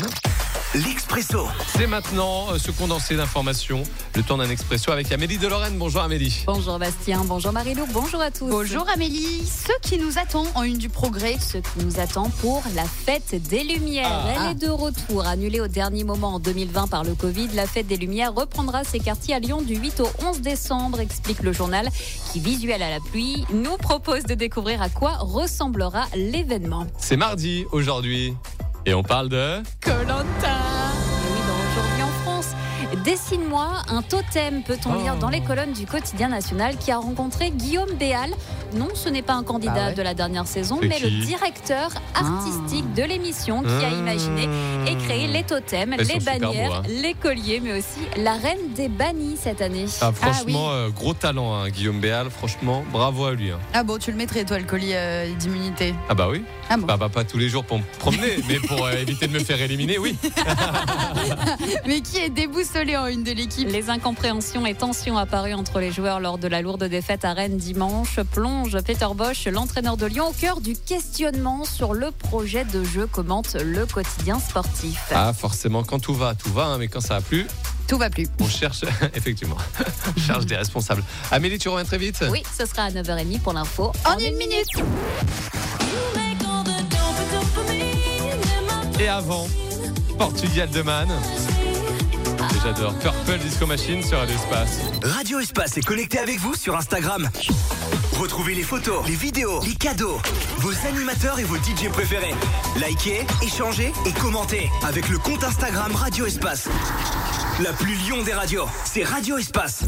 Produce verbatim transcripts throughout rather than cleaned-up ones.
L'Expresso. C'est maintenant euh, ce condensé d'informations, le temps d'un Expresso avec Amélie de Lorraine. Bonjour Amélie. Bonjour Bastien, bonjour Marie-Lou, bonjour à tous. Bonjour Amélie. Ce qui nous attend en une du progrès. Ce qui nous attend pour la fête des Lumières. Ah. Elle est de retour, annulée au dernier moment en deux mille vingt par le Covid. La fête des Lumières reprendra ses quartiers à Lyon du huit au onze décembre, explique le journal qui, visuel à la pluie, nous propose de découvrir à quoi ressemblera l'événement. C'est mardi aujourd'hui et on parle de... Koh-Lanta. Et oui, dans Aujourd'hui en France. Dessine-moi un totem, peut-on Oh. lire dans les colonnes du quotidien national, qui a rencontré Guillaume Béal. Non, ce n'est pas un candidat Bah ouais. de la dernière saison, C'est mais qui le directeur artistique de l'émission qui a imaginé et créé les totems, Elles les sont super bannières, beaux, hein. les colliers, mais aussi la reine des bannis cette année. Ah, franchement, oui. euh, gros talent, hein, Guillaume Béal. Franchement, bravo à lui. hein. Ah bon, tu le mettrais toi le collier euh, d'immunité. Ah bah oui. Ah bon. Bah, bah, pas tous les jours pour me promener, mais pour euh, éviter de me faire éliminer, oui. Mais qui est déboussolé en une de l'équipe? Les incompréhensions et tensions apparues entre les joueurs lors de la lourde défaite à Rennes dimanche plongent Peter Bosch, l'entraîneur de Lyon, au cœur du questionnement sur le projet de jeu, commente le quotidien sportif. Ah, forcément, quand tout va, tout va, hein, mais quand ça va plus, Tout va plus. on cherche, effectivement, on cherche des responsables. Amélie, tu reviens très vite? Oui, ce sera à neuf heures trente pour l'info. En une minute. Et avant, Portugal de Man. Et j'adore. Purple Disco Machine sur Radio Espace. Radio Espace est connecté avec vous sur Instagram. Retrouvez les photos, les vidéos, les cadeaux, vos animateurs et vos D J préférés. Likez, échangez et commentez avec le compte Instagram Radio Espace. La plus Lyon des radios, c'est Radio Espace.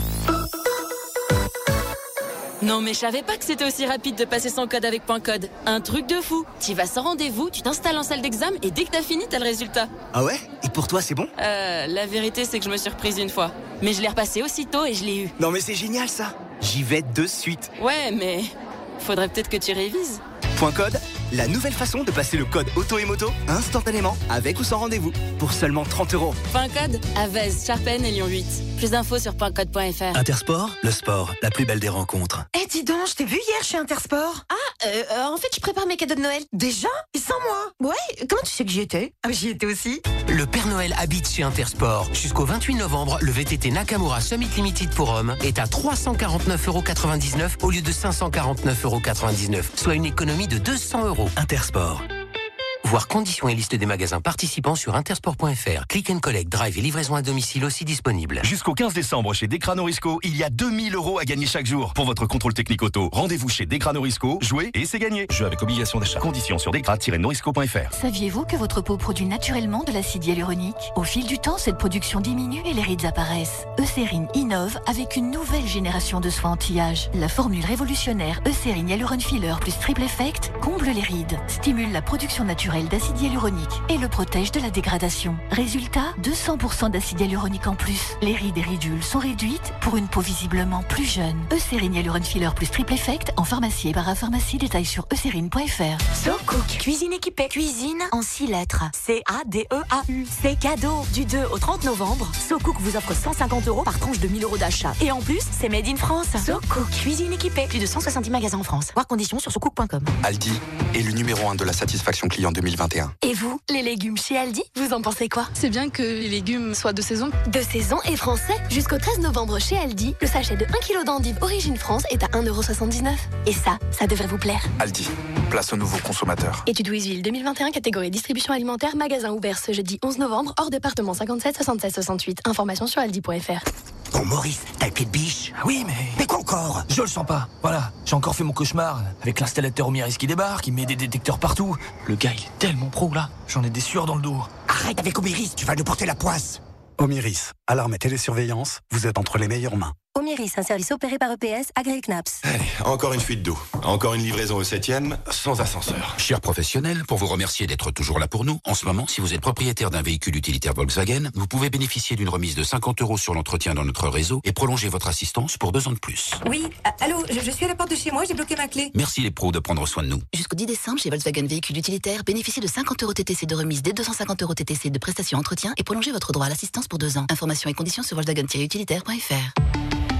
Non mais je savais pas que c'était aussi rapide de passer son code avec point code. Un truc de fou. Tu vas sans rendez-vous, tu t'installes en salle d'examen et dès que t'as fini, t'as le résultat. Ah ouais? Et pour toi, c'est bon? Euh, la vérité c'est que je me suis reprise une fois. Mais je l'ai repassé aussitôt et je l'ai eu. Non mais c'est génial ça. J'y vais de suite. Ouais mais faudrait peut-être que tu révises. Point code, la nouvelle façon de passer le code auto et moto instantanément, avec ou sans rendez-vous, pour seulement trente euros. Point code, Avez, Charpennes et Lyon huit. Plus d'infos sur point code point f r. Intersport, le sport, la plus belle des rencontres. Eh dis donc, je t'ai vu hier chez Intersport. Ah, euh, euh, en fait, je prépare mes cadeaux de Noël. Déjà? Et sans moi? Ouais, comment tu sais que j'y étais? Ah, j'y étais aussi. Le Père Noël habite chez Intersport. Jusqu'au vingt-huit novembre, le V T T Nakamura Summit Limited pour hommes est à trois cent quarante-neuf euros quatre-vingt-dix-neuf au lieu de cinq cent quarante-neuf euros quatre-vingt-dix-neuf, soit une économie de deux cents euros. Intersport. Voir conditions et liste des magasins participants sur intersport point f r. Click and collect, drive et livraison à domicile aussi disponible. Jusqu'au quinze décembre, chez Decrano Risco, il y a deux mille euros à gagner chaque jour. Pour votre contrôle technique auto, rendez-vous chez Decrano Risco, jouez et c'est gagné. Jeu avec obligation d'achat. Conditions sur decra tiret norisco point f r. Saviez-vous que votre peau produit naturellement de l'acide hyaluronique? Au fil du temps, cette production diminue et les rides apparaissent. Eucérine innove avec une nouvelle génération de soins anti-âge. La formule révolutionnaire Eucérine Hyaluron Filler plus Triple Effect comble les rides, stimule la production naturelle d'acide hyaluronique et le protège de la dégradation. Résultat, deux cents pour cent d'acide hyaluronique en plus. Les rides et ridules sont réduites pour une peau visiblement plus jeune. Eucérine Hyaluron Filler plus Triple Effect en pharmacie et parapharmacie. Détail sur eucérine point f r. So Cook, cuisine équipée. Cuisine en six lettres. C A D E A U. C'est cadeau. Du deux au trente novembre, So Cook vous offre cent cinquante euros par tranche de mille euros d'achat. Et en plus, c'est made in France. So Cook, cuisine équipée. Plus de cent soixante-dix magasins en France. Voir conditions sur socook point com. Aldi est le numéro un de la satisfaction client deux mille vingt et un. Et vous, les légumes chez Aldi, vous en pensez quoi? C'est bien que les légumes soient de saison. De saison et français. Jusqu'au treize novembre chez Aldi, le sachet de un kilo d'endives origine France est à un euro soixante-dix-neuf. Et ça, ça devrait vous plaire. Aldi, place au nouveau consommateur. Étude Louisville deux mille vingt et un, catégorie distribution alimentaire, magasin ouvert ce jeudi onze novembre, hors département cinquante-sept soixante-sept soixante-huit. Information sur aldi point f r. Bon Maurice, t'as le pied de biche? Oui, mais... Mais quoi encore? Je le sens pas. Voilà, j'ai encore fait mon cauchemar avec l'installateur Omiris qui débarque, il met des détecteurs partout. Le gars, il est tellement pro là. J'en ai des sueurs dans le dos. Arrête avec Omiris, tu vas nous porter la poisse. Omiris, alarme et télésurveillance, vous êtes entre les meilleures mains. Omiris, un service opéré par E P S, agréé C N A P S. Allez, encore une fuite d'eau. Encore une livraison au septième, sans ascenseur. Chers professionnels, pour vous remercier d'être toujours là pour nous, en ce moment, si vous êtes propriétaire d'un véhicule utilitaire Volkswagen, vous pouvez bénéficier d'une remise de cinquante euros sur l'entretien dans notre réseau et prolonger votre assistance pour deux ans de plus. Oui, euh, allô, je, je suis à la porte de chez moi, j'ai bloqué ma clé. Merci les pros de prendre soin de nous. Jusqu'au dix décembre, chez Volkswagen Véhicule Utilitaire, bénéficiez de cinquante euros T T C de remise dès deux cent cinquante euros T T C de prestations entretien et prolongez votre droit à l'assistance pour deux ans. Informations et conditions sur volkswagen tiret utilitaire point f r.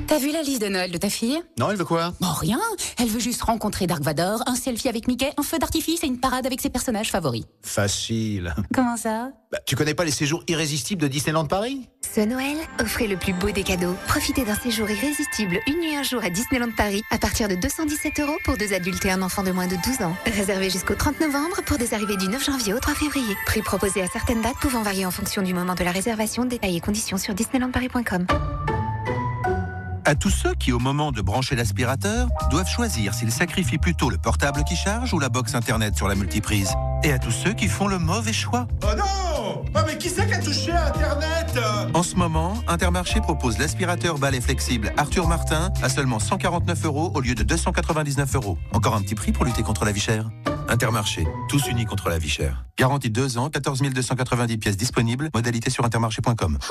T'as vu la liste de Noël de ta fille? Non, elle veut quoi? Bon, rien. Elle veut juste rencontrer Dark Vador, un selfie avec Mickey, un feu d'artifice et une parade avec ses personnages favoris. Facile. Comment ça? Bah, tu connais pas les séjours irrésistibles de Disneyland Paris? Ce Noël, offrez le plus beau des cadeaux. Profitez d'un séjour irrésistible une nuit un jour à Disneyland Paris à partir de deux cent dix-sept euros pour deux adultes et un enfant de moins de douze ans. Réservé jusqu'au trente novembre pour des arrivées du neuf janvier au trois février. Prix proposé à certaines dates pouvant varier en fonction du moment de la réservation. Détails et conditions sur disneyland paris point com. À tous ceux qui, au moment de brancher l'aspirateur, doivent choisir s'ils sacrifient plutôt le portable qui charge ou la box internet sur la multiprise. Et à tous ceux qui font le mauvais choix. Oh non! Oh mais qui c'est qui a touché à Internet? En ce moment, Intermarché propose l'aspirateur balai flexible Arthur Martin à seulement cent quarante-neuf euros au lieu de deux cent quatre-vingt-dix-neuf euros. Encore un petit prix pour lutter contre la vie chère. Intermarché, tous unis contre la vie chère. Garantie deux ans, quatorze mille deux cent quatre-vingt-dix pièces disponibles. Modalité sur intermarché point com.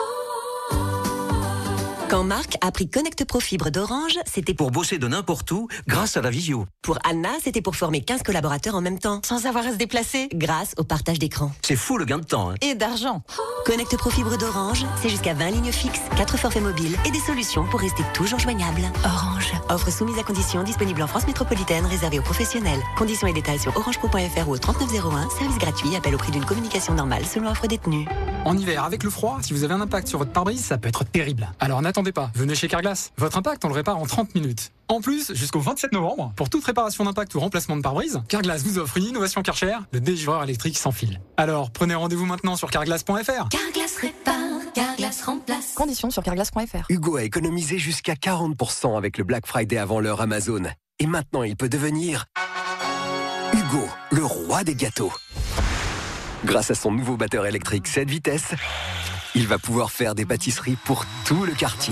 Quand Marc a pris Connect Pro Fibre d'Orange, c'était pour bosser de n'importe où grâce à la visio. Pour Anna, c'était pour former quinze collaborateurs en même temps, sans avoir à se déplacer, grâce au partage d'écran. C'est fou le gain de temps. Hein. Et d'argent. Connect Pro Fibre d'Orange, c'est jusqu'à vingt lignes fixes, quatre forfaits mobiles et des solutions pour rester toujours joignable. Orange. Offre soumise à conditions, disponible en France métropolitaine, réservée aux professionnels. Conditions et détails sur orangepro point f r ou au trente-neuf zéro un. Service gratuit, appel au prix d'une communication normale selon offre détenue. En hiver, avec le froid, si vous avez un impact sur votre pare-brise, ça peut être terrible. Alors n'attendez pas, venez chez Carglass. Votre impact, on le répare en trente minutes. En plus, jusqu'au vingt-sept novembre, pour toute réparation d'impact ou remplacement de pare-brise, Carglass vous offre une innovation Karcher, le dégivreur électrique sans fil. Alors, prenez rendez-vous maintenant sur carglass point f r. Carglass répare, Carglass remplace. Conditions sur carglass point f r. Hugo a économisé jusqu'à quarante pour cent avec le Black Friday avant l'heure Amazon. Et maintenant, il peut devenir Hugo, le roi des gâteaux. Grâce à son nouveau batteur électrique sept vitesses, il va pouvoir faire des pâtisseries pour tout le quartier.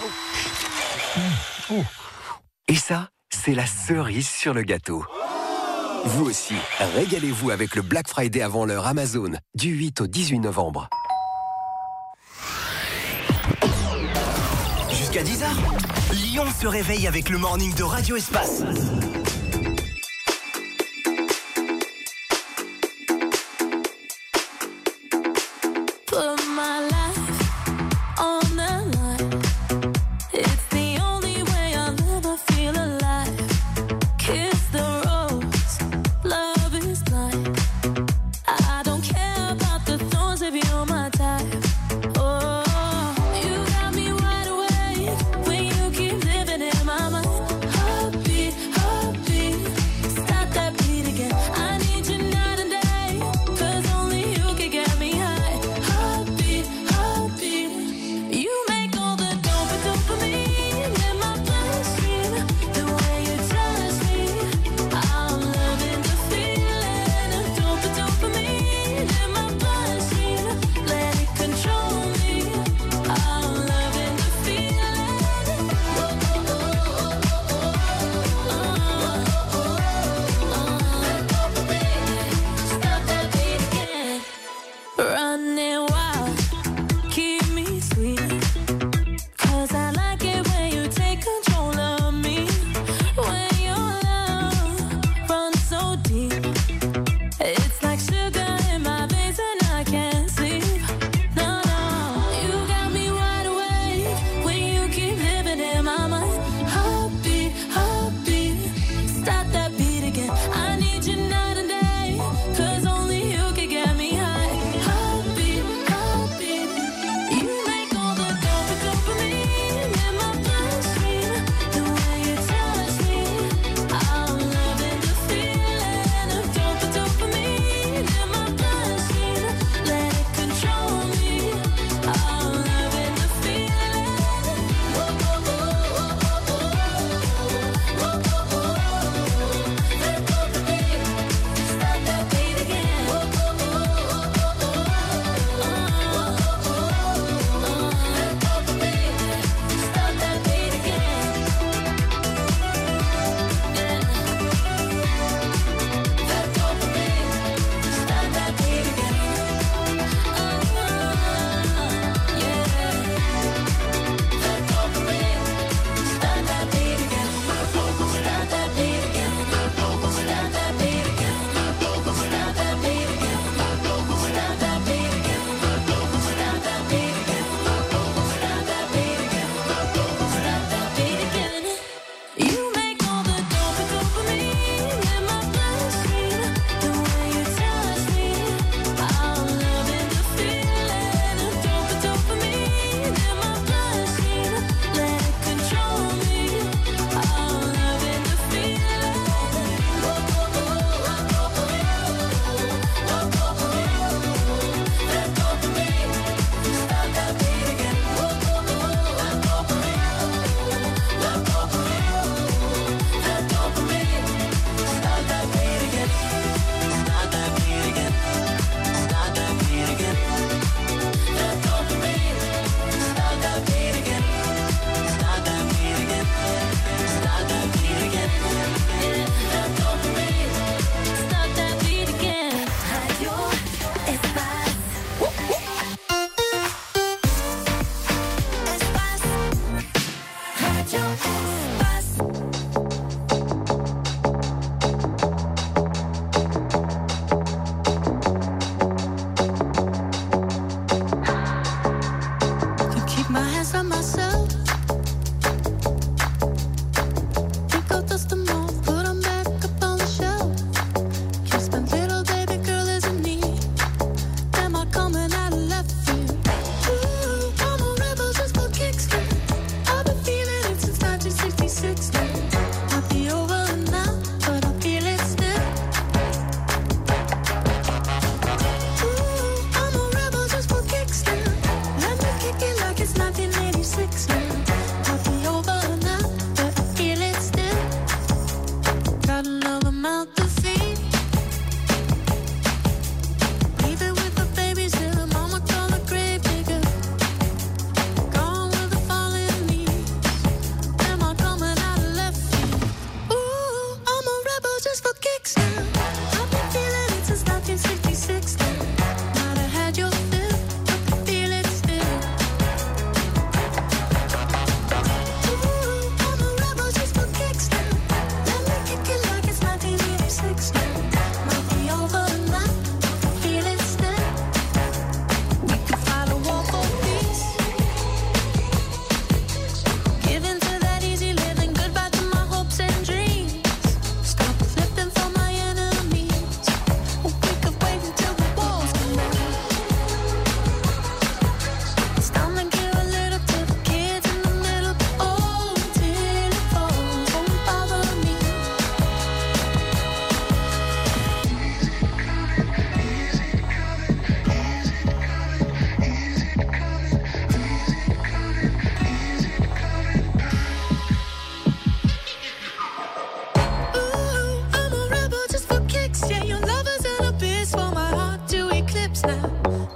Et ça, c'est la cerise sur le gâteau. Vous aussi, régalez-vous avec le Black Friday avant l'heure Amazon, du huit au dix-huit novembre. Jusqu'à dix heures, Lyon se réveille avec le morning de Radio Espace. You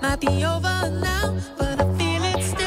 Might be over now, but I feel it still.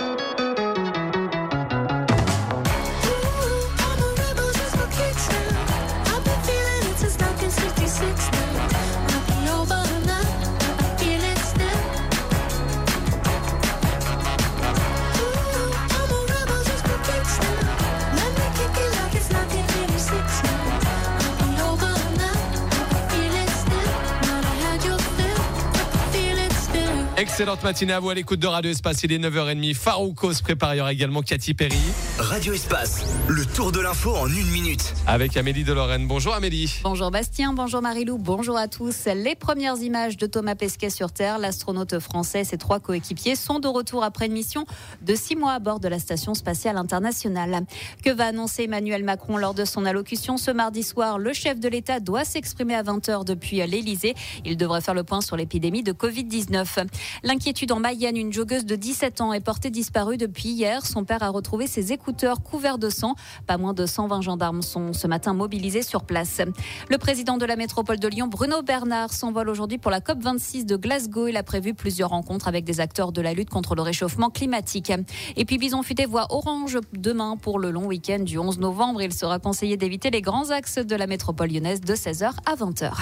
Excellente matinée à vous à l'écoute de Radio Espace, il est neuf heures trente. Farouko se prépare, il y aura également Katy Perry. Radio Espace, le tour de l'info en une minute. Avec Amélie de Lorraine. Bonjour Amélie. Bonjour Bastien, bonjour Marilou, bonjour à tous. Les premières images de Thomas Pesquet sur Terre, l'astronaute français et ses trois coéquipiers sont de retour après une mission de six mois à bord de la Station Spatiale Internationale. Que va annoncer Emmanuel Macron lors de son allocution ce mardi soir? Le chef de l'État doit s'exprimer à vingt heures depuis l'Élysée. Il devrait faire le point sur l'épidémie de covid dix-neuf. L'inquiétude en Mayenne, une joggeuse de dix-sept ans est portée disparue depuis hier. Son père a retrouvé ses écouteurs couverts de sang. Pas moins de cent vingt gendarmes sont ce matin mobilisés sur place. Le président de la métropole de Lyon, Bruno Bernard, s'envole aujourd'hui pour la COP vingt-six de Glasgow. Il a prévu plusieurs rencontres avec des acteurs de la lutte contre le réchauffement climatique. Et puis Bison Futé voit orange demain pour le long week-end du onze novembre. Il sera conseillé d'éviter les grands axes de la métropole lyonnaise de seize heures à vingt heures.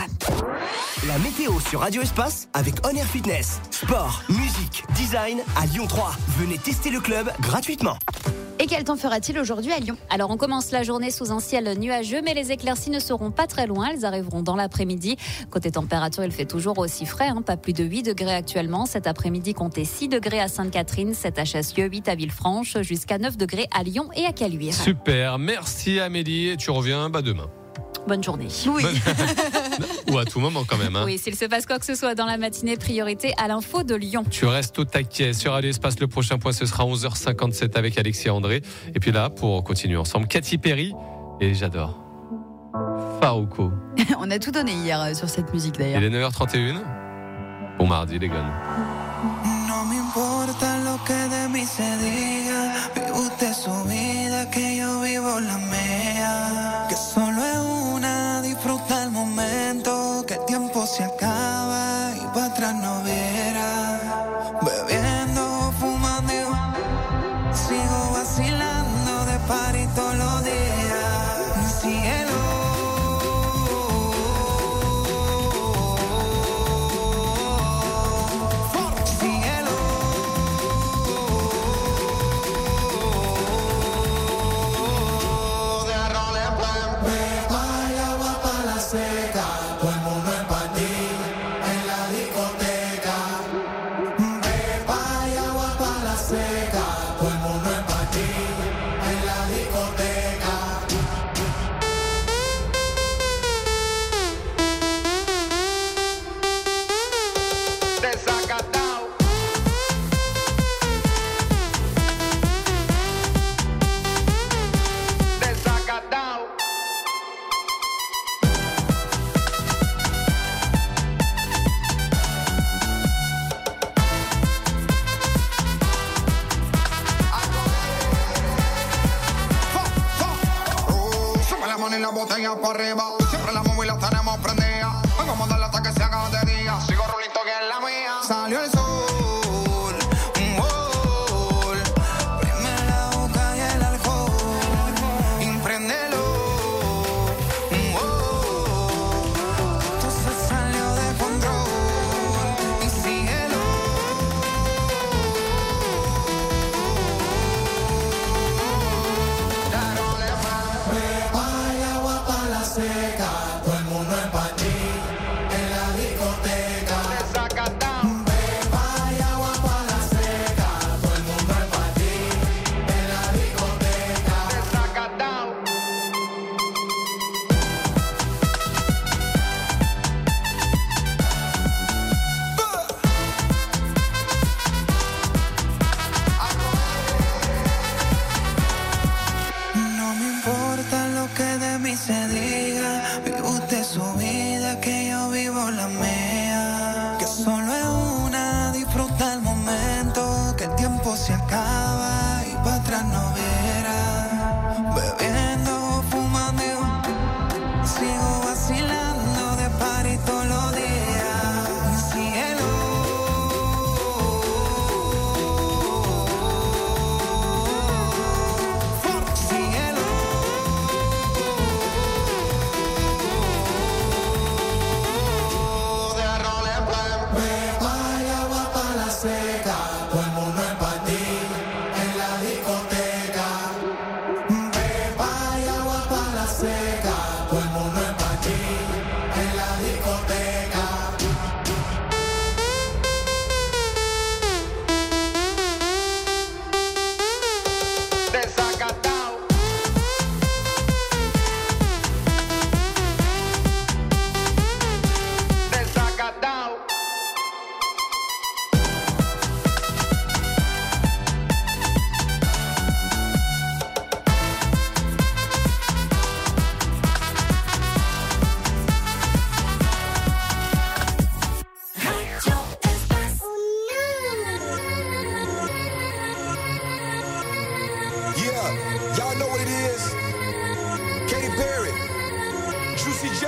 La météo sur Radio Espace avec On Air Fitness. Sport, musique, design à Lyon trois. Venez tester le club gratuitement. Et quel temps fera-t-il aujourd'hui à Lyon? Alors on commence la journée sous un ciel nuageux, mais les éclaircies ne seront pas très loin, elles arriveront dans l'après-midi. Côté température, il fait toujours aussi frais, hein, pas plus de huit degrés actuellement. Cet après-midi, comptez six degrés à Sainte-Catherine, sept à Chassieux, huit à Villefranche, jusqu'à neuf degrés à Lyon et à Caluire. Super, merci Amélie, et tu reviens bah, demain. Bonne journée. Oui. Ou à tout moment quand même. Hein. Oui, s'il se passe quoi que ce soit dans la matinée, priorité à l'info de Lyon. Tu restes au taquet sur Radio Espace. Le prochain point, ce sera onze heures cinquante-sept avec Alexis André. Et puis là, pour continuer ensemble, Katy Perry. Et j'adore. Farouko. On a tout donné hier sur cette musique d'ailleurs. Il est neuf heures trente et une. Bon mardi, les gars. No me importa lo que de mí se diga, vive usted su vida, que yo vivo la mía, que solo es una, disfruta el momento, que el tiempo se acaba y para atrás no viera, bebiendo, fumando, sigo vacilando de party todos los días, cielo. Botella para arriba, siempre la móvil la tenemos prendida. Vamos a darle hasta que se haga de día. Sigo rulito que es la mía. Salió el sol, un gol. Prime la boca y el alcohol. Impréndelo, un gol. Esto se salió de control. Y síguelo. Claro, le va. Seca, todo el mundo en pantalla.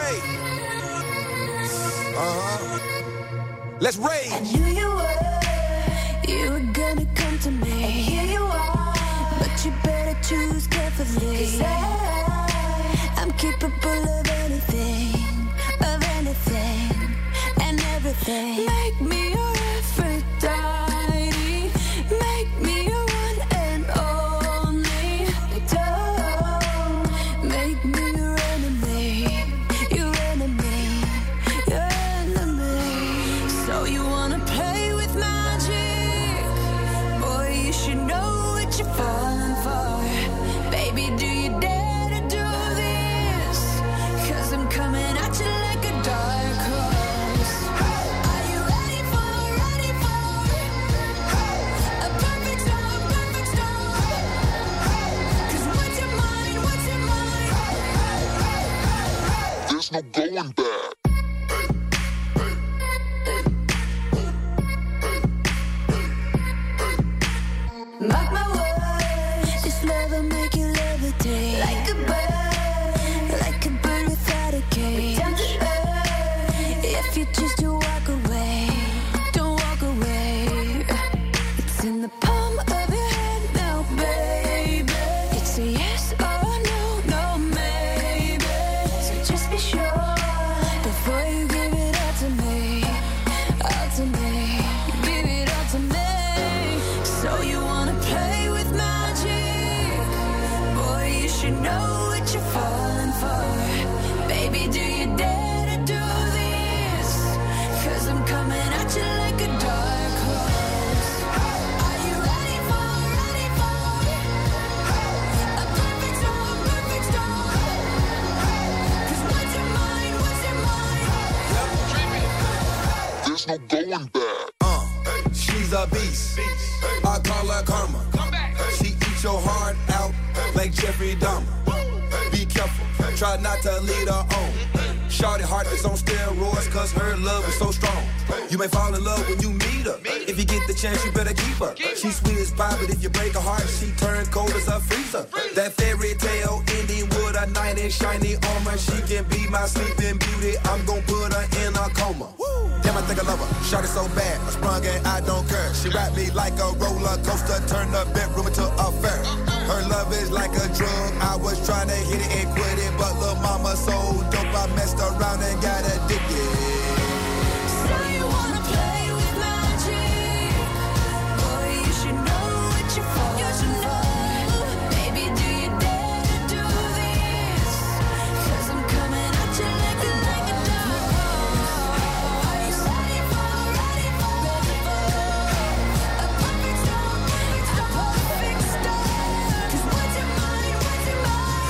Hey. Uh-huh. Let's rage. I knew you were, you were gonna come to me. And here you are, but you better choose carefully. 'Cause I, I'm capable of anything, of anything, and everything. Make me your Aphrodite, make me your one and only. Don't make me your enemy, your enemy, your enemy. So you wanna play with magic? Boy, you should know what you're falling for. Baby, do you dare to do this? 'Cause I'm coming at you like a dark horse. Are you ready for, ready for a perfect storm, perfect storm? 'Cause what's your mind, what's your mind? There's no going back. Mark my words, this love will make you levitate. Like a bird, like a bird without a cage. Down to earth, if you choose to walk away, don't walk away. It's in the palm of your hand now, baby. It's a yes or no, no maybe. So just be sure before you give it all to me, all to me. Give it all to me. So you wanna play with magic? Boy, you should know what you're falling for. Baby, do you dare to do this? 'Cause I'm coming at you like a dark horse. Are you ready for, ready for a perfect storm, perfect storm? 'Cause what's your mind, what's your mind? There's no going back. Uh, she's a beast. I call her karma. She eats your heart out like Jeffrey Dahmer. Be careful, try not to lead her on. Shawty heart is on steroids, cause her love is so strong. You may fall in love when you meet her. If you get the chance, you better keep her. She's sweet as pie, but if you break her heart, she turns cold as a freezer. That fairy tale ending with a knight in shiny armor. She can be my sleeping beauty. I'm gon' put her in a coma. Damn, I think I love her. Shawty so bad, I sprung and I don't care. She wrapped me like a roller coaster, turned the bedroom into a fair. Her love is like a drug. I was trying to hit it and quit it, but lil' mama so dope, I messed around and got addicted. So you wanna play with magic? Boy, you should know what you're falling for. Baby, do you dare to do this? 'Cause I'm coming at you like a, like a dark horse. Are you ready for, ready for, ready for a perfect storm, a perfect storm? 'Cause what's your mind, what's your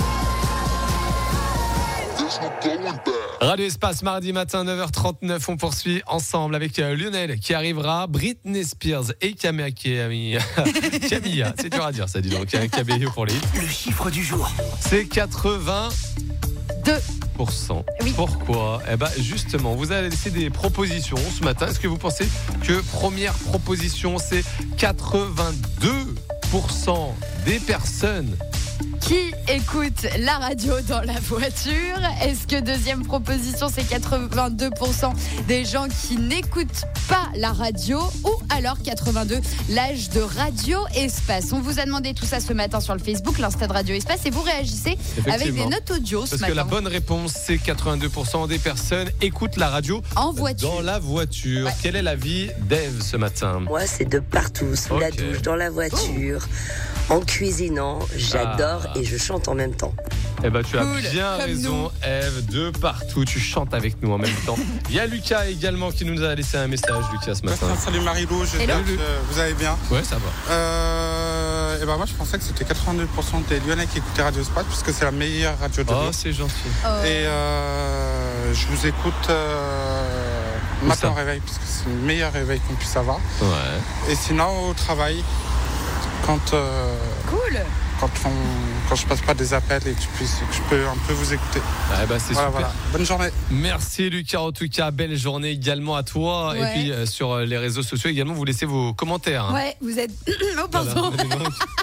mind? There's no going back. Radio Espace, mardi matin, neuf heures trente-neuf. On poursuit ensemble avec euh, Lionel qui arrivera, Britney Spears et Camilla. Camilla, Camilla c'est dur à dire ça, dis donc. Cabello pour les hits. Le chiffre du jour. C'est quatre-vingt-deux pour cent. Oui. Pourquoi ? Eh ben justement, vous avez laissé des propositions ce matin. Est-ce que vous pensez que première proposition, c'est quatre-vingt-deux pour cent des personnes Qui écoute la radio dans la voiture? Est-ce que deuxième proposition, c'est quatre-vingt-deux pour cent des gens qui n'écoutent pas la radio? Ou alors quatre-vingt-deux, l'âge de Radio Espace? On vous a demandé tout ça ce matin sur le Facebook, l'Insta de Radio Espace, et vous réagissez avec des notes audio ce Parce matin. que la bonne réponse, c'est quatre-vingt-deux pour cent des personnes écoutent la radio en voiture. Dans la voiture. Ouais. Quelle est l'avis d'Ève ce matin? Moi, c'est de partout, sous okay. la douche, dans la voiture, oh. en cuisinant. J'adore ah. et je chante en même temps. Eh ben, tu as cool, bien raison, Ève, de partout. Tu chantes avec nous en même temps. Il y a Lucas également qui nous a laissé un message, Lucas, ce matin. Salut Marie-Lou, j'espère que vous allez bien. Ouais, ça va. Euh, et ben moi, je pensais que c'était quatre-vingt-deux pour cent des Lyonnais qui écoutaient Radio Espace, puisque c'est la meilleure radio de Lyon. Oh, c'est gentil. Oh. Et euh, je vous écoute euh, matin au réveil, parce que c'est le meilleur réveil qu'on puisse avoir. Ouais. Et sinon, au travail, quand... Euh, cool. Quand, on, quand je passe pas des appels et que je, puisse, que je peux un peu vous écouter. Ah bah c'est voilà, super. Voilà. Bonne journée. Merci Lucas, en tout cas, belle journée également à toi. Ouais. Et puis euh, sur les réseaux sociaux également, vous laissez vos commentaires. Hein. Ouais, vous êtes... oh pardon. Voilà.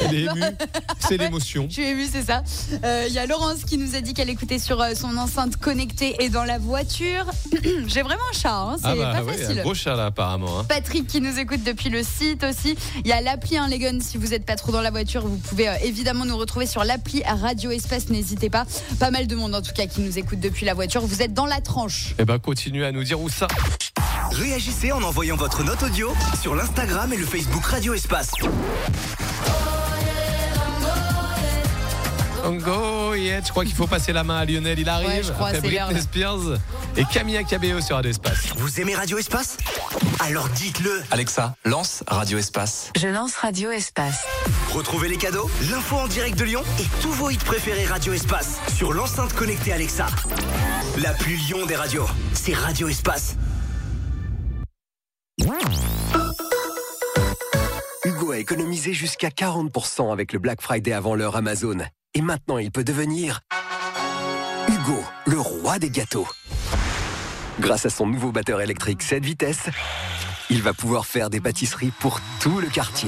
Elle est émue. C'est l'émotion. Je suis émue, c'est ça. Il euh, y a Laurence qui nous a dit qu'elle écoutait sur euh, son enceinte connectée et dans la voiture. J'ai vraiment un chat, hein, c'est ah bah, pas oui, facile. Un beau chat là apparemment. Hein. Patrick qui nous écoute depuis le site aussi. Il y a l'appli, hein, les guns, si vous n'êtes pas trop dans la voiture, vous pouvez euh, évidemment nous retrouver sur l'appli Radio Espace, n'hésitez pas. Pas mal de monde en tout cas qui nous écoute depuis la voiture. Vous êtes dans la tranche. Eh ben continuez à nous dire où ça. Réagissez en envoyant votre note audio sur l'Instagram et le Facebook Radio Espace. Go, yeah. Je crois qu'il faut passer la main à Lionel, il arrive. Ouais, je crois, après c'est Britney Spears et Camilla Cabello sur Radio Espace. Vous aimez Radio Espace? Alors dites-le. Alexa, lance Radio Espace. Je lance Radio Espace. Retrouvez les cadeaux, l'info en direct de Lyon et tous vos hits préférés Radio Espace sur l'enceinte connectée Alexa. La plus Lyon des radios, c'est Radio Espace. Hugo a économisé jusqu'à quarante pour cent avec le Black Friday avant l'heure Amazon. Et maintenant, il peut devenir Hugo, le roi des gâteaux. Grâce à son nouveau batteur électrique sept vitesses, il va pouvoir faire des pâtisseries pour tout le quartier.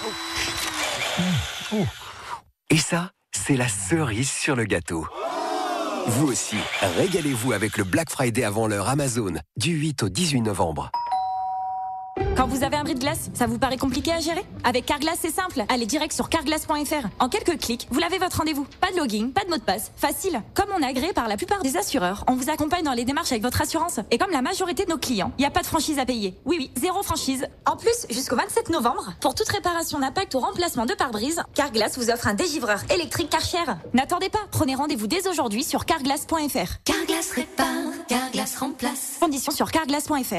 Et ça, c'est la cerise sur le gâteau. Vous aussi, régalez-vous avec le Black Friday avant l'heure Amazon, du huit au dix-huit novembre. Quand vous avez un bris de glace, ça vous paraît compliqué à gérer? Avec Carglass, c'est simple. Allez direct sur carglass point f r. En quelques clics, vous l'avez votre rendez-vous. Pas de login, pas de mot de passe. Facile. Comme on est agréé par la plupart des assureurs, on vous accompagne dans les démarches avec votre assurance. Et comme la majorité de nos clients, il n'y a pas de franchise à payer. Oui, oui, zéro franchise. En plus, jusqu'au vingt-sept novembre, pour toute réparation d'impact ou remplacement de pare-brise, Carglass vous offre un dégivreur électrique Karcher. N'attendez pas. Prenez rendez-vous dès aujourd'hui sur carglass point f r. Carglass répare, Carglass remplace. Conditions sur carglass point f r.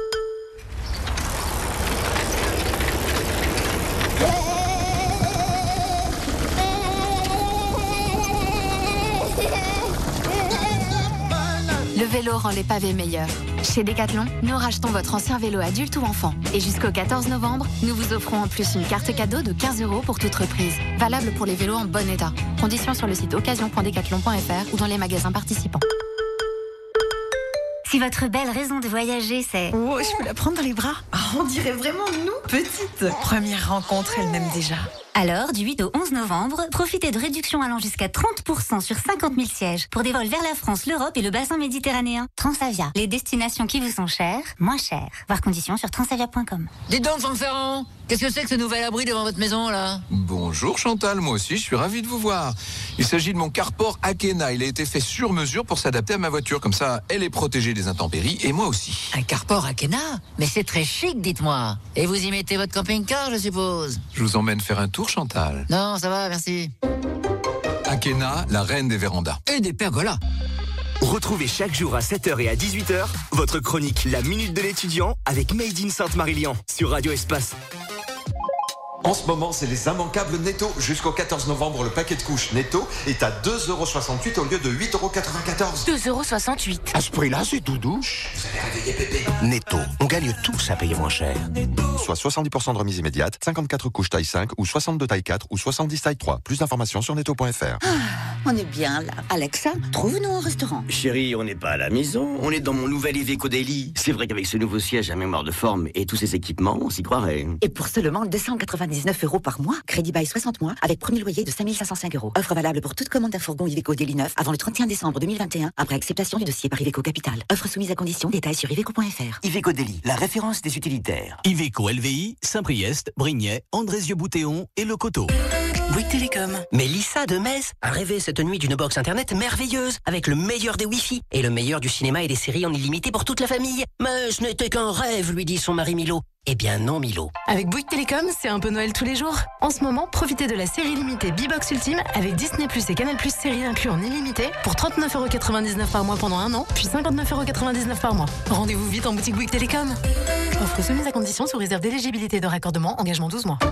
Le vélo rend les pavés meilleurs. Chez Decathlon, nous rachetons votre ancien vélo adulte ou enfant. Et jusqu'au quatorze novembre, nous vous offrons en plus une carte cadeau de quinze euros pour toute reprise. Valable pour les vélos en bon état. Conditions sur le site occasion point decathlon point f r ou dans les magasins participants. Si votre belle raison de voyager, c'est... Oh, je peux la prendre dans les bras. Oh, on dirait vraiment nous, petites. Première rencontre, elle m'aime déjà. Alors, du huit au onze novembre, profitez de réductions allant jusqu'à trente pour cent sur cinquante mille sièges pour des vols vers la France, l'Europe et le bassin méditerranéen. Transavia, les destinations qui vous sont chères, moins chères. Voir conditions sur transavia point com. Dites donc, Franck Ferrand, qu'est-ce que c'est que ce nouvel abri devant votre maison, là? Bonjour Chantal, moi aussi, je suis ravi de vous voir. Il s'agit de mon carport Akena. Il a été fait sur mesure pour s'adapter à ma voiture. Comme ça, elle est protégée des intempéries et moi aussi. Un carport Akena? Mais c'est très chic, dites-moi. Et vous y mettez votre camping-car, je suppose? Je vous emmène faire un tour, Chantal. Non, ça va, merci. Akena, la reine des vérandas. Et des pergolas. Retrouvez chaque jour à sept heures et à dix-huit heures votre chronique La Minute de l'étudiant avec Made in Sainte-Marie-Lyon sur Radio Espace. En ce moment, c'est les immanquables Netto. Jusqu'au quatorze novembre, le paquet de couches Netto est à deux euros soixante-huit au lieu de huit euros quatre-vingt-quatorze. deux euros soixante-huit. À ce prix-là, c'est tout doux. Vous avez réveillé bébé. Netto, on gagne tous à payer moins cher. Soit soixante-dix pour cent de remise immédiate, cinquante-quatre couches taille cinq ou soixante-deux taille quatre ou soixante-dix taille trois. Plus d'informations sur netto point f r. Ah, on est bien là. Alexa, trouve-nous un restaurant. Chérie, on n'est pas à la maison, on est dans mon nouvel Iveco Daily. C'est vrai qu'avec ce nouveau siège à mémoire de forme et tous ces équipements, on s'y croirait. Et pour seulement deux cent quatre-vingt-dix-neuf euros par mois, crédit bail soixante mois, avec premier loyer de cinq mille cinq cent cinq euros. Offre valable pour toute commande d'un fourgon Iveco Daily neuf avant le trente et un décembre deux mille vingt et un, après acceptation du dossier par Iveco Capital. Offre soumise à condition, détails sur iveco point f r. Iveco Daily, la référence des utilitaires. Iveco L V I, Saint-Priest, Brignais, Andrézieux-Boutéon et Le Coteau. Bouygues Télécom. Mélissa de Metz a rêvé cette nuit d'une box internet merveilleuse avec le meilleur des Wi-Fi et le meilleur du cinéma et des séries en illimité pour toute la famille. Mais ce n'était qu'un rêve, lui dit son mari Milo. Eh bien non, Milo. Avec Bouygues Télécom, c'est un peu Noël tous les jours. En ce moment, profitez de la série limitée B-Box Ultime avec Disney plus, et Canal plus série inclus en illimité pour trente-neuf euros quatre-vingt-dix-neuf par mois pendant un an, puis cinquante-neuf euros quatre-vingt-dix-neuf par mois. Rendez-vous vite en boutique Bouygues Télécom. Offre soumise à condition sous réserve d'éligibilité de raccordement, engagement douze mois.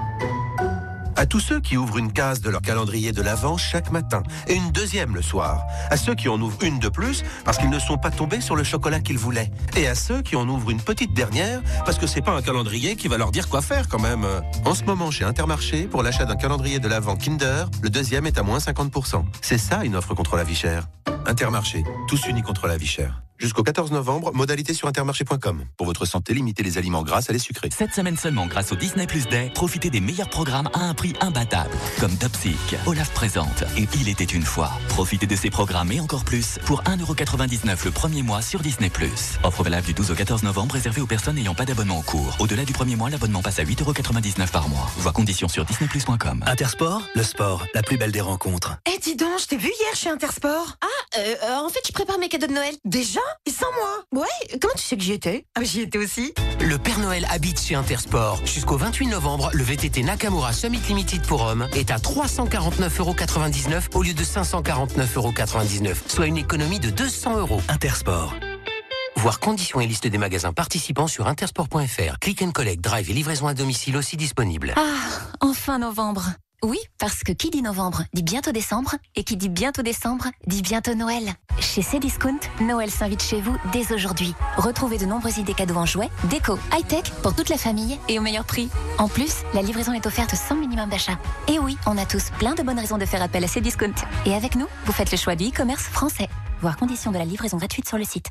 À tous ceux qui ouvrent une case de leur calendrier de l'Avent chaque matin et une deuxième le soir. À ceux qui en ouvrent une de plus parce qu'ils ne sont pas tombés sur le chocolat qu'ils voulaient. Et à ceux qui en ouvrent une petite dernière parce que c'est pas un calendrier qui va leur dire quoi faire quand même. En ce moment chez Intermarché, pour l'achat d'un calendrier de l'Avent Kinder, le deuxième est à moins cinquante pour cent. C'est ça une offre contre la vie chère. Intermarché, tous unis contre la vie chère. Jusqu'au quatorze novembre, modalité sur intermarché point com. Pour votre santé, limitez les aliments gras à les sucrés. Cette semaine seulement, grâce au Disney Plus Day, profitez des meilleurs programmes à un prix imbattable. Comme Dopsic, Olaf présente et Il était une fois. Profitez de ces programmes et encore plus pour un euro quatre-vingt-dix-neuf le premier mois sur Disney Plus. Offre valable du douze au quatorze novembre, réservée aux personnes n'ayant pas d'abonnement en cours. Au-delà du premier mois, l'abonnement passe à huit euros quatre-vingt-dix-neuf par mois. Vois conditions sur disney plus point com. Intersport, le sport, la plus belle des rencontres. Eh, dis donc, je t'ai vu hier chez Intersport. Ah, euh, euh, en fait, je prépare mes cadeaux de Noël. Déjà? Et sans moi? Ouais, comment tu sais que j'y étais? Ah, j'y étais aussi. Le Père Noël habite chez Intersport. Jusqu'au vingt-huit novembre, le V T T Nakamura Summit Limited pour hommes est à trois cent quarante-neuf euros quatre-vingt-dix-neuf au lieu de cinq cent quarante-neuf euros quatre-vingt-dix-neuf, soit une économie de deux cents euros. Intersport. Voir conditions et liste des magasins participants sur intersport point f r. Click and collect, drive et livraison à domicile aussi disponible. Ah, enfin novembre. Oui, parce que qui dit novembre dit bientôt décembre, et qui dit bientôt décembre dit bientôt Noël. Chez Cdiscount, Noël s'invite chez vous dès aujourd'hui. Retrouvez de nombreuses idées cadeaux en jouets, déco, high-tech pour toute la famille et au meilleur prix. En plus, la livraison est offerte sans minimum d'achat. Et oui, on a tous plein de bonnes raisons de faire appel à Cdiscount. Et avec nous, vous faites le choix du e-commerce français. Voir conditions de la livraison gratuite sur le site.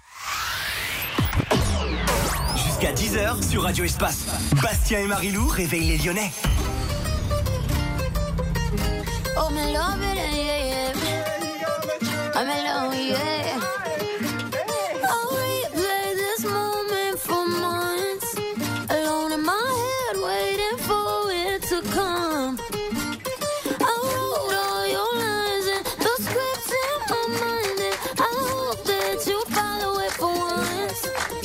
Jusqu'à dix heures sur Radio Espace. Bastien et Marilou réveillent les Lyonnais. Oh, me love it, yeah, yeah. I'm alone, yeah. I'll replay this moment for months. Alone in my head, waiting for it to come. I wrote all your lines and the scripts in my mind, and I hope that you follow it for once.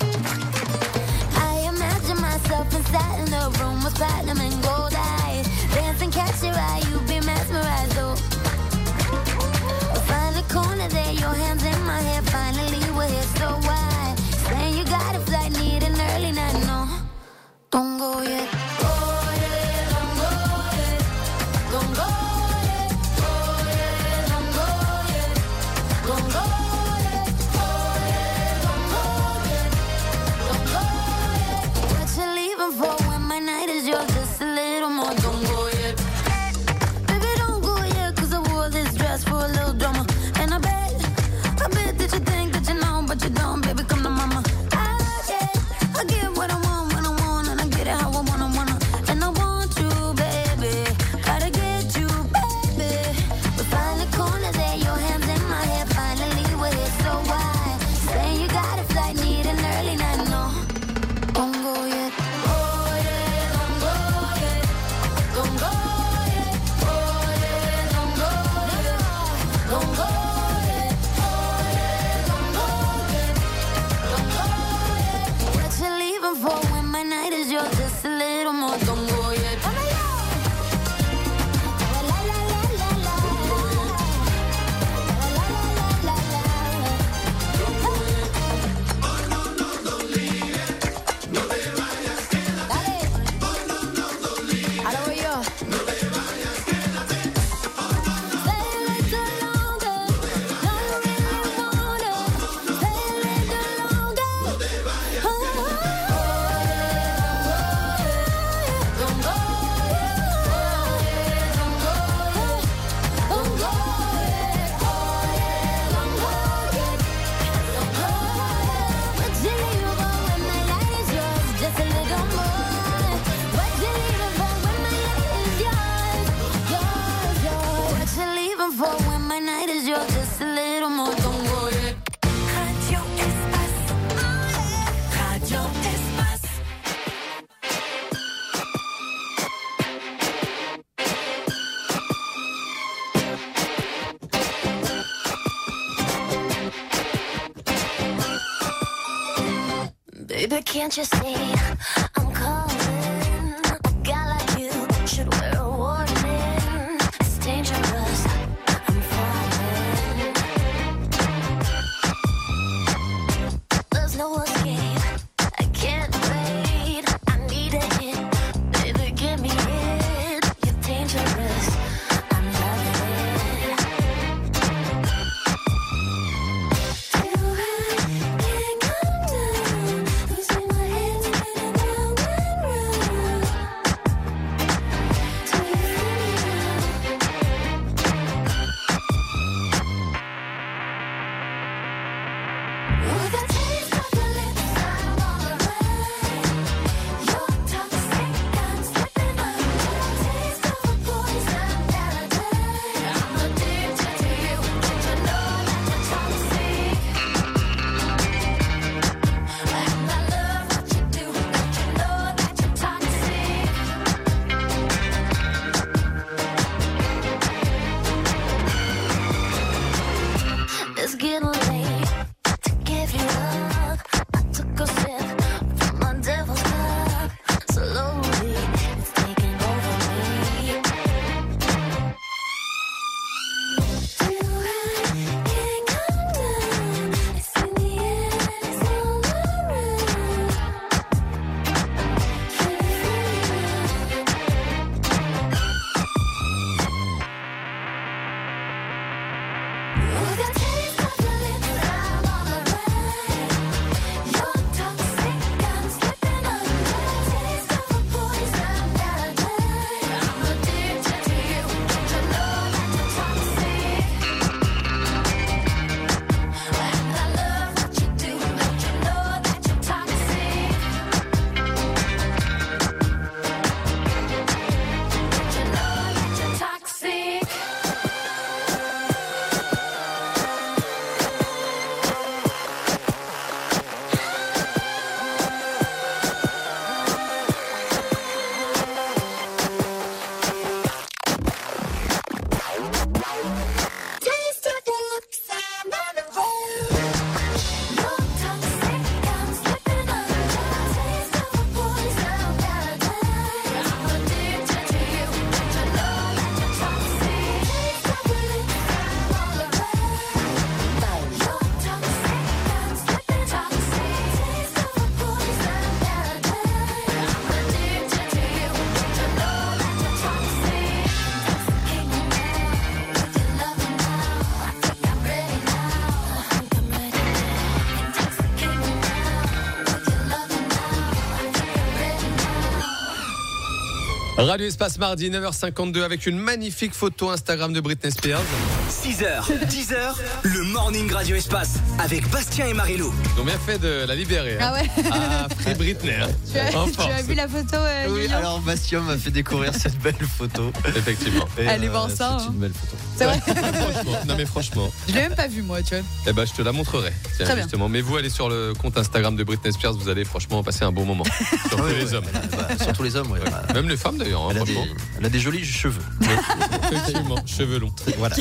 I imagine myself inside in the room with platinum and gold eyes, dancing, catch your eye, you be mesmerized, oh. Find the corner there, your hands in my hair, finally we're here, so why? Saying you got a flight, need an early night, no, don't go yet. Go yet, don't go yet, don't go yet, go yet, don't go yet, don't go yet, go yet, don't go yet, don't go yet. What you leaving for when my night is yours, just a little more, don't go yet. Baby, don't go yet, cause I wore this dress for a little drama. And I bet, I bet that you think that you know, but you don't, baby, come to mama. I get, I get what I want when I want, and I get it how I wanna, wanna. And I want you, baby, gotta get you, baby. We find the corner there, your hands in my hair, finally we're here, so why? Saying you got a flight, need an early night, no, don't go yet. Go yet, don't go yet, don't go yet, go yet, don't go yet, don't go yet, go yet, don't go yet, don't go yet. What you leaving for when my night is yours, just a little more, don't go yet. Baby, can't you see I'm calling? A guy like you should wear a warning. It's dangerous, I'm falling. There's no escape, I can't wait. I need a hit, baby, give me it. You're dangerous, I'm loving it. Do I can't come down? Losing my head spinning round. Radio Espace mardi neuf heures cinquante-deux avec une magnifique photo Instagram de Britney Spears. six heures, dix heures, le Morning Radio Espace avec Bastien et Marilou. Ils ont bien fait de la libérer. Ah ouais. Ah, Free Britney. Hein. Tu, as, tu as vu la photo euh, Oui, Lilian alors Bastien m'a fait découvrir cette belle photo. Effectivement. Et Allez voir ça. C'est hein. une belle photo. C'est vrai. Franchement, non mais franchement. Je l'ai même pas vu moi, tu vois. Eh ben, je te la montrerai. Tiens, Très justement. Mais vous allez sur le compte Instagram de Britney Spears, vous allez franchement passer un bon moment. Surtout Ouais, les ouais, hommes. bah, surtout les hommes, ouais. Ouais. Même les femmes d'ailleurs. Hein, Elle, a des, franchement. elle a des jolis cheveux. Effectivement, cheveux longs. Voilà.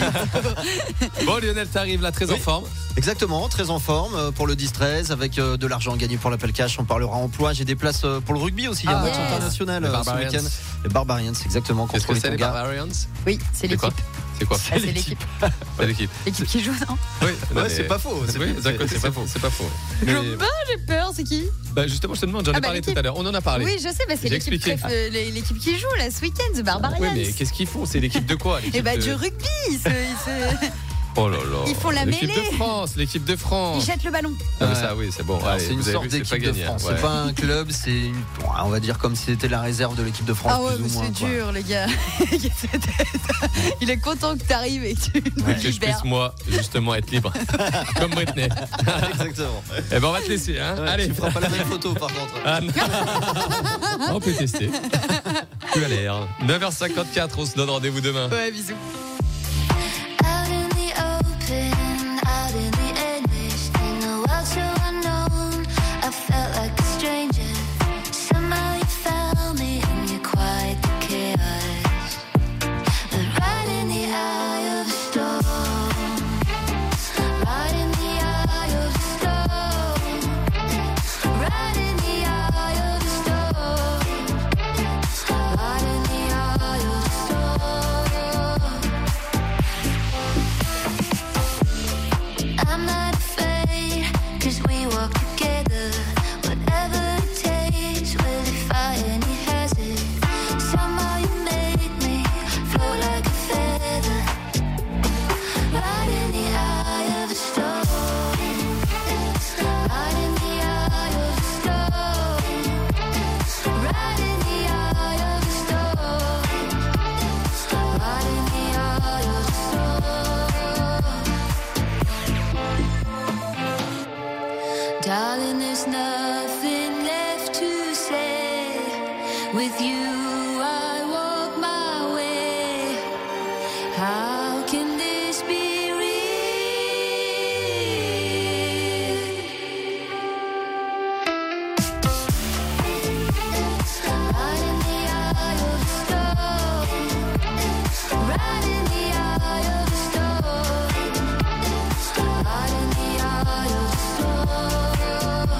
Bon Lionel, t'arrives là très Oui. en forme. Exactement, très en forme euh, pour le dix treize avec euh, de l'argent gagné pour l'appel cash. On parlera emploi. J'ai des places euh, pour le rugby aussi. Il y a un Ah, match yes. international Les euh, ce Barbarians. week-end. Les Barbarians, exactement. Qu'est-ce Contre que c'est les les Tonga. Barbarians? Oui, c'est C'est quoi? l'équipe. C'est quoi? Ah, c'est l'équipe. C'est l'équipe. L'équipe qui joue, non? Oui, non, Ouais, mais- c'est pas faux. C'est, Oui, c'est- d'accord, c'est c'est pas pas faux. C'est pas faux. Mais- Je bah, j'ai peur, c'est qui? bah, justement, je te demande, j'en ai Ah bah, parlé tout l'équipe. à l'heure. On en a parlé. Oui, je sais, bah, c'est J'ai l'équipe, expliqué. préf- euh, l'équipe qui joue là ce week-end, The Barbarians. Oui, mais qu'est-ce qu'ils font? C'est l'équipe de quoi? Et L'équipe bah de- du rugby, ils, se- ils, se- Oh là là. Ils font la L'équipe mêlée. de France, l'équipe de ils France. jettent le ballon. Ah, mais ça, oui, c'est bon. Alors, Allez, c'est une vous avez sorte vu, c'est d'équipe pas de gagné, France. hein, ouais. C'est pas un club, c'est une, on va dire comme si c'était la réserve de l'équipe de France. Ah ouais, plus mais ou moins, c'est quoi. dur, les gars. Il est content que t'arrives et que tu nous Que je libères. puisse, moi, justement, être libre. Comme Britney. Exactement. Eh ben, on va te laisser, hein. Ouais, Allez. Tu feras pas la même photo par contre. Ah, non. On peut tester. Tu as l'air. neuf heures cinquante-quatre, on se donne rendez-vous demain. Ouais, bisous. Out in the open, out in the endless, in a world so unknown, I felt like a stranger. Somehow you found me and you're quite the chaos. But right in the eye of the storm, right in the eye of the storm, right in the eye of the storm, right in the eye of the storm. I'm not afraid, cause we walk together. Whatever it takes, we'll defy any hazard. Somehow you make me float like a feather. Right in the eye of the storm. Right in the eye of the storm. Right in the eye of the storm. Right in the eye of the storm. Darling, there's nothing left to say. With you, I walk my way. How can this be real? Right in the eye of the storm. Right in the eye of the storm. Right in the eye of the storm.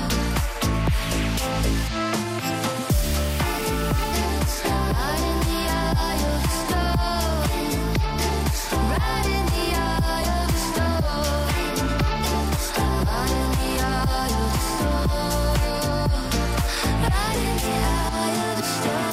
Right in the eye of the storm. Right in the eye of the storm. Right in the eye of the storm. Right in the eye of the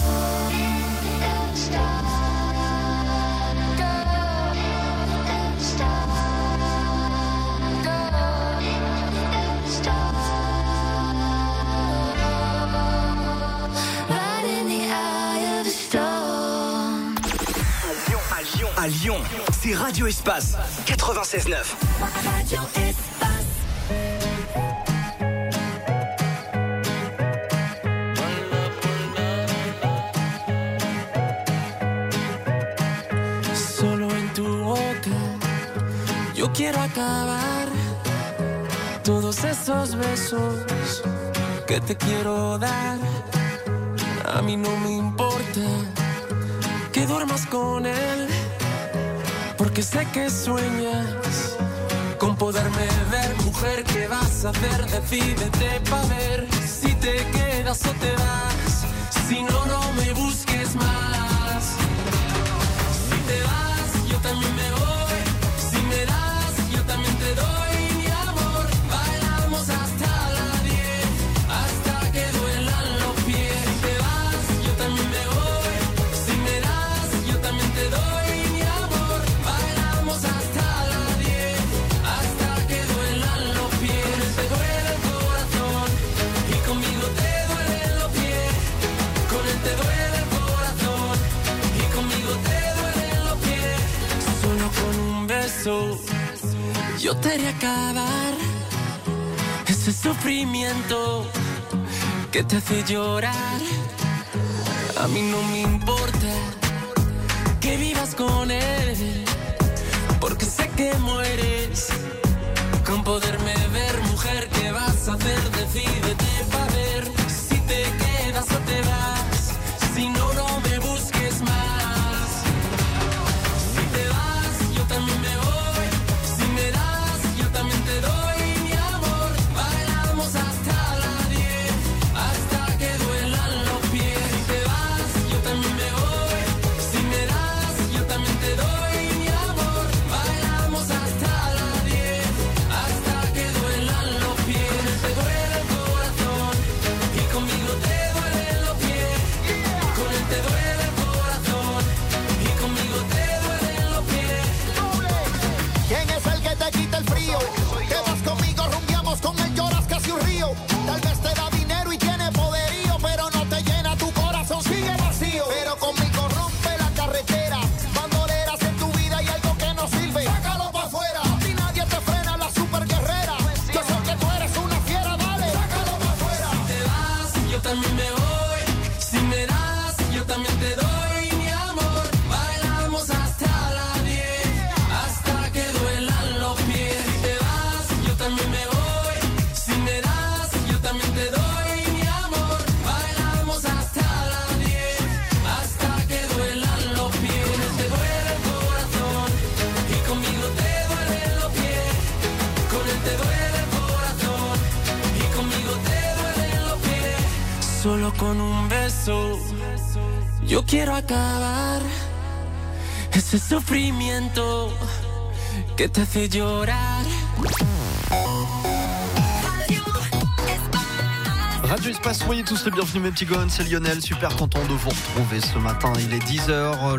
Right in the eye of the storm. À Lyon, à Lyon, c'est Radio Espace quatre-vingt-seize neuf. Radio Espace. Solo en tu boca yo quiero acabar todos esos besos que te quiero dar. A mí no me importa que duermas con él, porque sé que sueñas con poderme ver. Mujer, ¿qué vas a hacer? Decídete pa' ver si te quedas o te vas. Si no, no me busques más. Si te vas, yo también me voy. Si me das, yo también te doy mi amor. Bailamos hasta las diez, hasta que duelan los pies. Si te vas, yo también me voy. Si me das, yo también te doy mi amor. Bailamos hasta las diez, hasta que duelan los pies. Te duele el corazón y conmigo te duelen los pies. beso, yo te haré acabar ese sufrimiento que te hace llorar. A mí no me importa que vivas con él, porque sé que mueres con poderme ver. Mujer, ¿qué vas a hacer? Decídete para ver si te quedas o te vas. Si no, no me busques más. Si te vas, yo también me voy. Si me das, yo también te doy mi amor. Bailamos hasta las diez, hasta que duelan los pies. Si te vas, yo también me voy. Si me das, yo también te doy mi amor. Bailamos hasta las diez, hasta que duelan los pies. Te duele el corazón y conmigo te duelen los pies. Con él te duele el corazón y conmigo te duelen los pies. ¿Quién es el que te quita el frío? Que vas conmigo, rumbiamos con él, lloras casi un río. Tal vez te da dinero y tiene poderío, pero no te llena tu corazón, sigue vacío. Pero conmigo rompe la carretera, bandoleras en tu vida y algo que no sirve. Sácalo pa' afuera, si nadie te frena, la super guerrera. Yo sé que tú eres una fiera, dale, sácalo pa' afuera. Si te vas, yo también me voy. Si me das, yo también te doy mi amor. Bailamos hasta las diez, hasta que duelan los pies. Si te vas, yo también me voy. Si me das, yo también te doy mi amor. Bailamos hasta las diez, hasta que duelan los pies. Te duele el corazón y conmigo te duelen los pies. Con él te duele el corazón y conmigo te duelen los pies. Solo con un beso yo quiero acabar ese sufrimiento que te hace llorar. Radio Espace, soyez tous les bienvenus mes petits gones, c'est Lionel, super content de vous retrouver ce matin, il est dix heures.